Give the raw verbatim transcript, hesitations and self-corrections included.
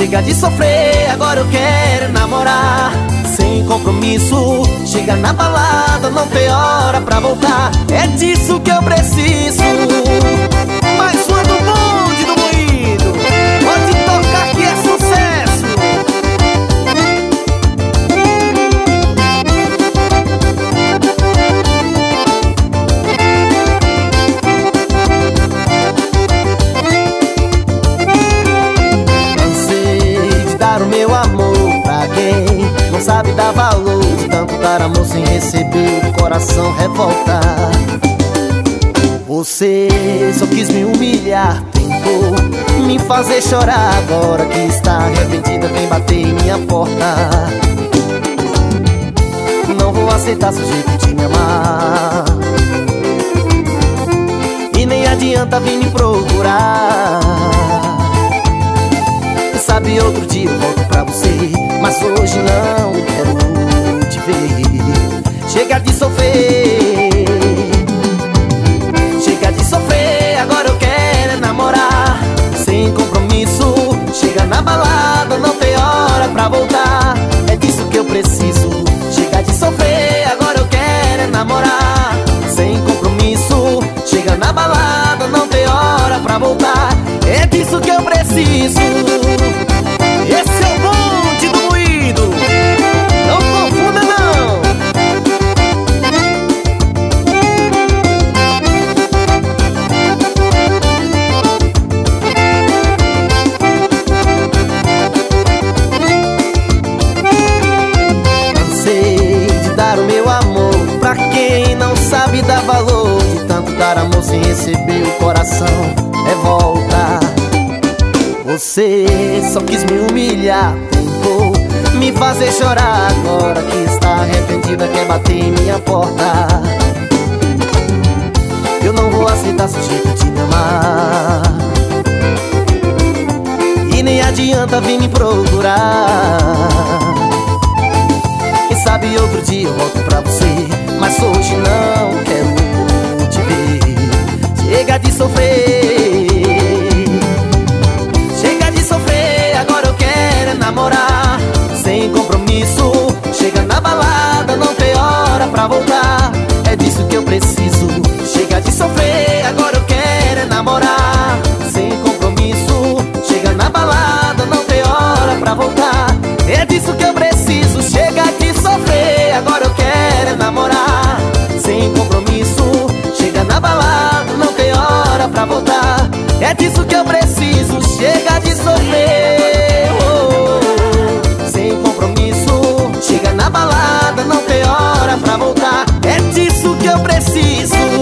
Chega de sofrer, agora eu quero namorar. Sem compromisso, chega na balada, não tem hora pra voltar. É disso que eu preciso. Mais uma do bonde do moído, pode tocar que é sucesso. Cansei de dar o meu amor pra quem não sabe dar valor, de tanto dar amor sem receber, o coração revolta. Você só quis me humilhar, tentou me fazer chorar. Agora que está arrependida, vem bater em minha porta. Não vou aceitar seu jeito de me amar, e nem adianta vir me procurar. Sabe, outro dia eu volto pra você, mas hoje não quero te ver. Chega de sofrer, chega de sofrer, agora eu quero namorar. Sem compromisso, chega na balada, não tem hora pra voltar. É disso que eu preciso. Chega de sofrer, agora eu quero namorar. Sem compromisso, chega na balada, não tem hora pra voltar. É disso que eu preciso. Esse é o bonde do moído, não confunda não. Cansei de dar o meu amor pra quem não sabe dar valor, de tanto dar amor sem receber, o coração revolta. Você só quis me humilhar, tentou me fazer chorar. Agora que está arrependida, quer bater em minha porta. Eu não vou aceitar seu jeito de me amar, e nem adianta vir me procurar. Quem sabe outro dia eu volto pra você, mas hoje não quero te ver. Chega de sofrer, chega de sofrer, agora eu quero namorar. Sem compromisso, chega na balada, não tem hora pra voltar. É disso que eu preciso. Chega de sofrer, agora eu quero namorar. Sem compromisso, chega na balada, não tem hora pra voltar. É disso que eu preciso. Chega de sofrer, agora eu quero namorar. Sem compromisso, chega na balada, não tem hora pra voltar. É disso que eu preciso. Chega de sofrer, oh, sem compromisso, chega na balada, não tem hora pra voltar. É disso que eu preciso.